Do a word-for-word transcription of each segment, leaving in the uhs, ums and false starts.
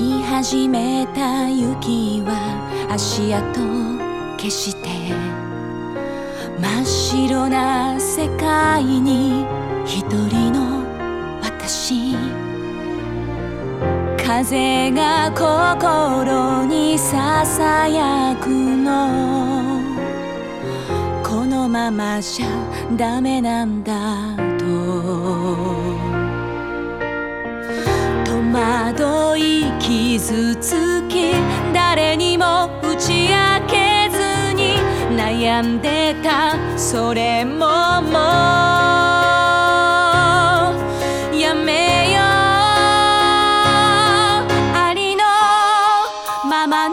み始めた雪は足跡消して真っ白な世界に一人の私。風が心にささやくの、このままじゃダメなんだと戸惑い傷つき、誰にも打ち明けずに悩んでた。それももうやめよう。ありのままの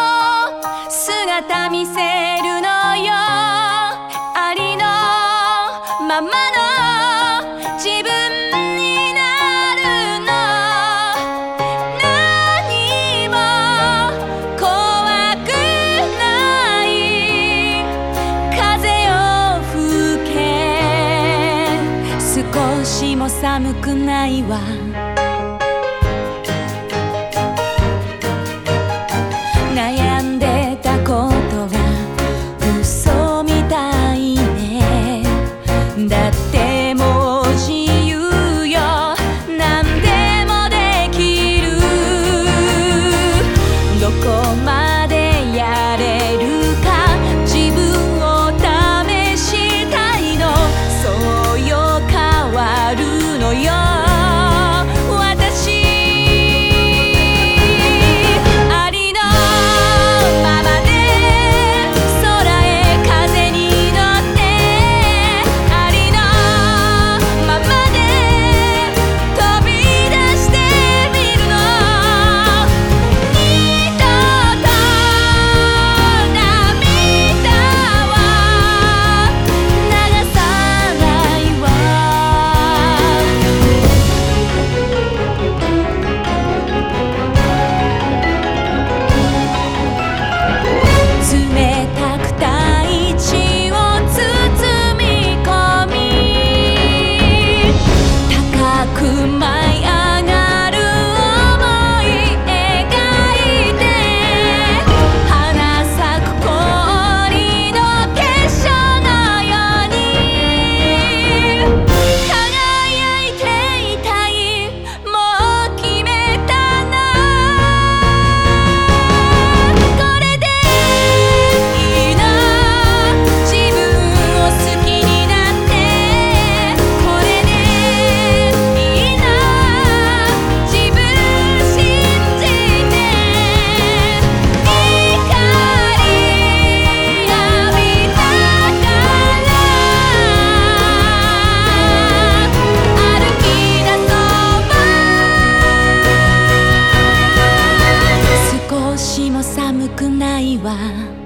姿見せるのよ。ありのままの自分になるの。何も怖くない。風を吹け、少しも寒くないわ。悩んでたことが嘘みたいね。だってもう自由よ。何でもできる。どこまでやれるか自分を試したいの。そうよ変わるのよ。寒くないわ。